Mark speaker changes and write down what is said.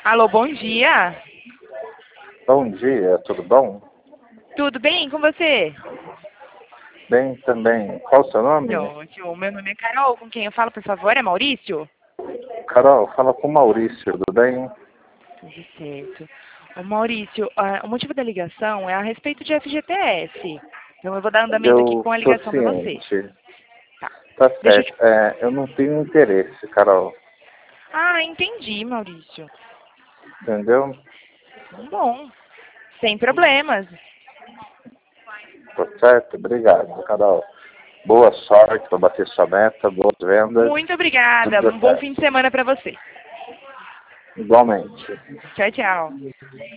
Speaker 1: Alô, bom dia.
Speaker 2: Bom dia, tudo bom?
Speaker 1: Tudo bem com você?
Speaker 2: Bem também. Qual o seu nome?
Speaker 1: Ótimo. Meu nome é Carol. Com quem eu falo, por favor? É Maurício?
Speaker 2: Carol, fala com o Maurício, tudo bem?
Speaker 1: Tudo certo. Ô, Maurício, o motivo da ligação é a respeito de FGTS. Então eu vou dar andamento aqui
Speaker 2: Eu
Speaker 1: com a
Speaker 2: tô
Speaker 1: ligação para você.
Speaker 2: ciente.
Speaker 1: Tá.
Speaker 2: Tá
Speaker 1: Deixa eu te...
Speaker 2: certo. Eu não tenho interesse, Carol.
Speaker 1: Ah, entendi, Maurício.
Speaker 2: Entendeu?
Speaker 1: Bom, sem problemas.
Speaker 2: Tá certo? Obrigado, Carol. Boa sorte para bater sua meta, boas vendas.
Speaker 1: Muito obrigada.
Speaker 2: Tudo
Speaker 1: Um bom
Speaker 2: certo.
Speaker 1: fim de semana para você.
Speaker 2: Igualmente.
Speaker 1: Tchau, tchau.